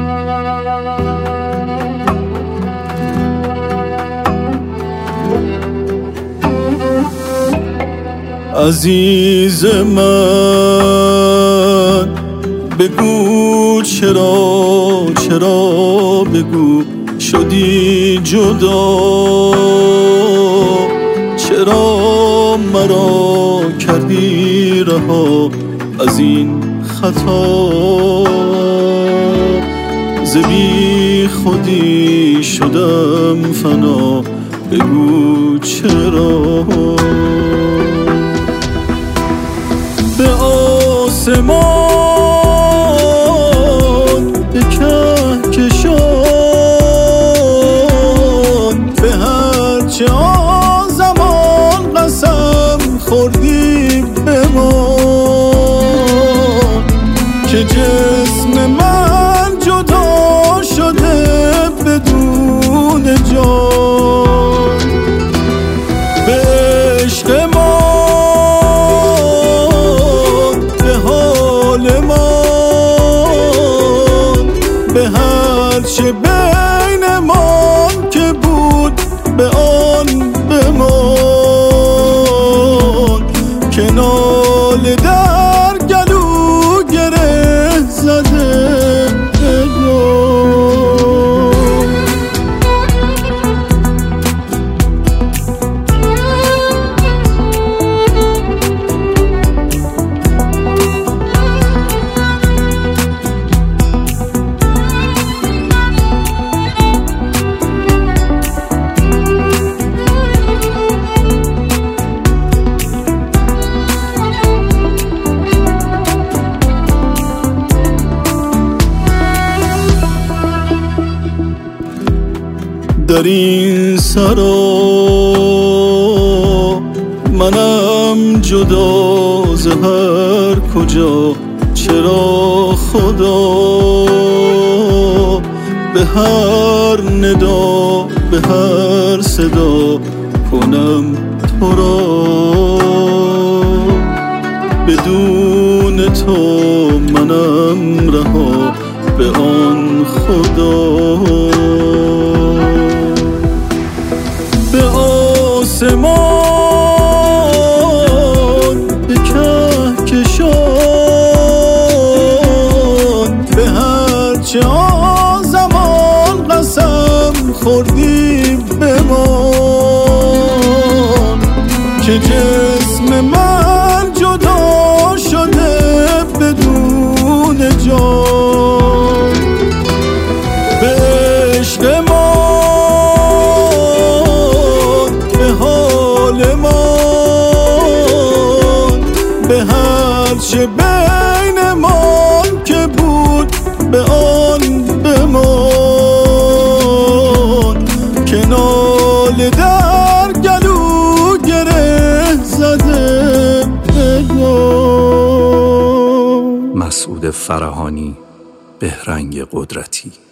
عزیز من بگو چرا بگو شدی جدا، چرا مرا کردی رها از این خطا، ز بی خودی شدم فنا، بگو چرا. به آسمان به کهکشان، به هرچه آزمان قسم خوردی به ما، که جسم من جدا شده بدون جان. به عشق ما، به حال ما، به هرچه بین ما که بود به آن بمان، که ناله در گلو گره زده در این سرا منم جدا ز هر کجا، چرا خدا به هر ندا به هر صدا کنم تو را، بدون تو منم رها به آن خدا. به آسمان به کهکشان، به هرچه آزمان قسم خوردی به ما، که جسم من جدا شده بدون جان. به عشق ما، به هرچه بین ما که بود به آن بمان، که ناله در گلو گره زده بگو. مسعود فرهانی، بهرنگ قدرتی.